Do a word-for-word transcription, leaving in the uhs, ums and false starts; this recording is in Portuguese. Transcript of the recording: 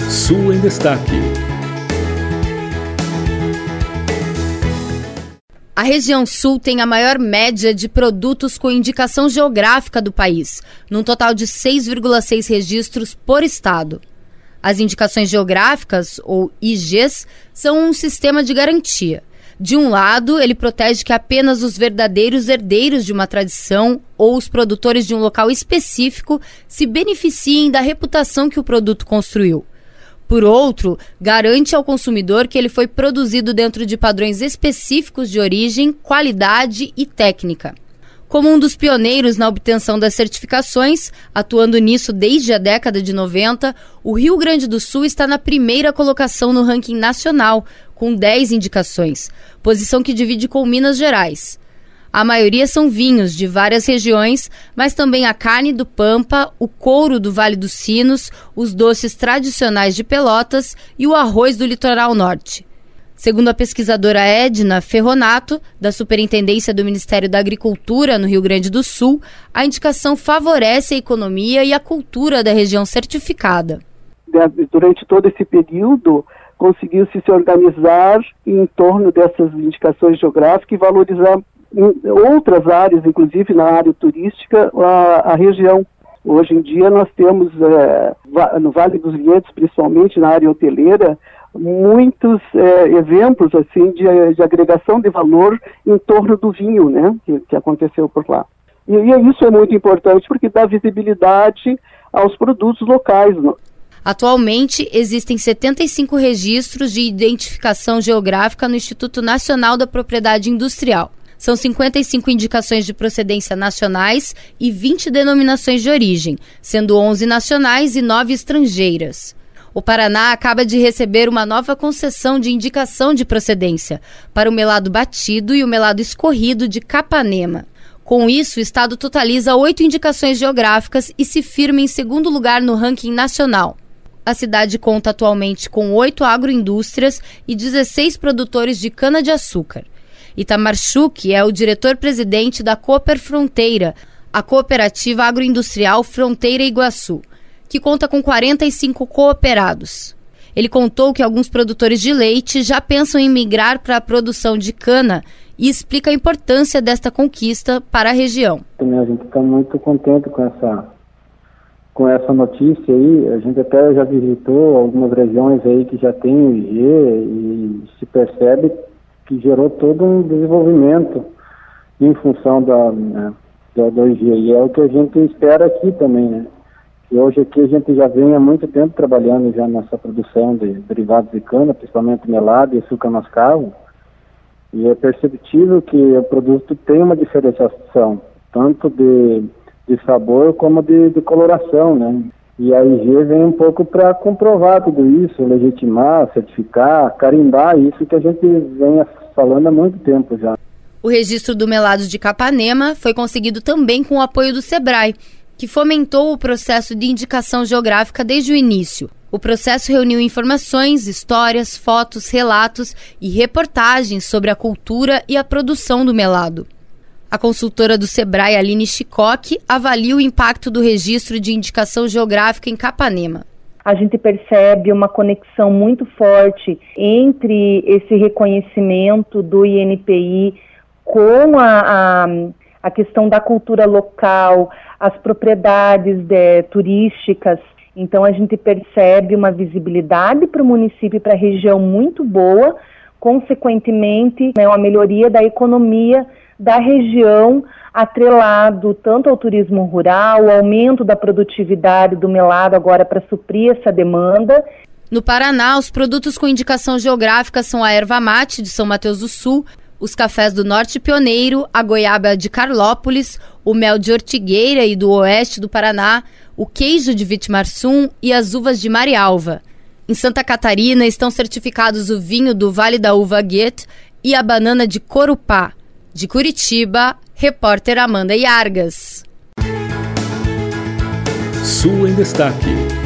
Sul em Destaque. A região sul tem a maior média de produtos com indicação geográfica do país, num total de seis vírgula seis registros por estado. As indicações geográficas, ou I Gs, são um sistema de garantia. De um lado, ele protege que apenas os verdadeiros herdeiros de uma tradição ou os produtores de um local específico se beneficiem da reputação que o produto construiu. Por outro, garante ao consumidor que ele foi produzido dentro de padrões específicos de origem, qualidade e técnica. Como um dos pioneiros na obtenção das certificações, atuando nisso desde a década de noventa, o Rio Grande do Sul está na primeira colocação no ranking nacional, com dez indicações, posição que divide com Minas Gerais. A maioria são vinhos de várias regiões, mas também a carne do Pampa, o couro do Vale dos Sinos, os doces tradicionais de Pelotas e o arroz do Litoral Norte. Segundo a pesquisadora Edna Ferronato, da Superintendência do Ministério da Agricultura no Rio Grande do Sul, a indicação favorece a economia e a cultura da região certificada. Durante todo esse período, conseguiu-se se organizar em torno dessas indicações geográficas e valorizar em outras áreas, inclusive na área turística, a, a região. Hoje em dia nós temos, é, no Vale dos Vinhedos, principalmente na área hoteleira, muitos é, exemplos assim, de, de agregação de valor em torno do vinho, né, que, que aconteceu por lá. E, e isso é muito importante porque dá visibilidade aos produtos locais. Né? Atualmente, existem setenta e cinco registros de identificação geográfica no Instituto Nacional da Propriedade Industrial. São cinquenta e cinco indicações de procedência nacionais e vinte denominações de origem, sendo onze nacionais e nove estrangeiras. O Paraná acaba de receber uma nova concessão de indicação de procedência para o melado batido e o melado escorrido de Capanema. Com isso, o estado totaliza oito indicações geográficas e se firma em segundo lugar no ranking nacional. A cidade conta atualmente com oito agroindústrias e dezesseis produtores de cana-de-açúcar. Itamar Schuch é o diretor-presidente da Cooper Fronteira, a cooperativa agroindustrial Fronteira Iguaçu, que conta com quarenta e cinco cooperados. Ele contou que alguns produtores de leite já pensam em migrar para a produção de cana e explica a importância desta conquista para a região. A gente está muito contente com essa, com essa notícia aí. A gente até já visitou algumas regiões aí que já tem o I G e se percebe que gerou todo um desenvolvimento em função da, né, da, do I G. E é o que a gente espera aqui também, né? E hoje aqui a gente já vem há muito tempo trabalhando já nessa produção de derivados de cana, principalmente melado e açúcar mascavo. E é perceptível que o produto tem uma diferenciação, tanto de, de sabor como de, de coloração, né? E a I G vem um pouco para comprovar tudo isso, legitimar, certificar, carimbar isso que a gente vem falando há muito tempo já. O registro do melado de Capanema foi conseguido também com o apoio do Sebrae, que fomentou o processo de indicação geográfica desde o início. O processo reuniu informações, histórias, fotos, relatos e reportagens sobre a cultura e a produção do melado. A consultora do Sebrae, Aline Chicoque, avalia o impacto do registro de indicação geográfica em Capanema. A gente percebe uma conexão muito forte entre esse reconhecimento do I N P I com a, a, a questão da cultura local, as propriedades de, turísticas. Então a gente percebe uma visibilidade para o município e para a região muito boa, consequentemente, né, uma melhoria da economia da região, atrelado tanto ao turismo rural, o aumento da produtividade do melado agora para suprir essa demanda. No Paraná, os produtos com indicação geográfica são a erva mate de São Mateus do Sul, os cafés do Norte Pioneiro, a goiaba de Carlópolis, o mel de Ortigueira e do oeste do Paraná, o queijo de Vitimarsum e as uvas de Marialva. Em Santa Catarina estão certificados o vinho do Vale da Uva Goethe e a banana de Corupá. De Curitiba, repórter Amanda Iargas. Sul em Destaque.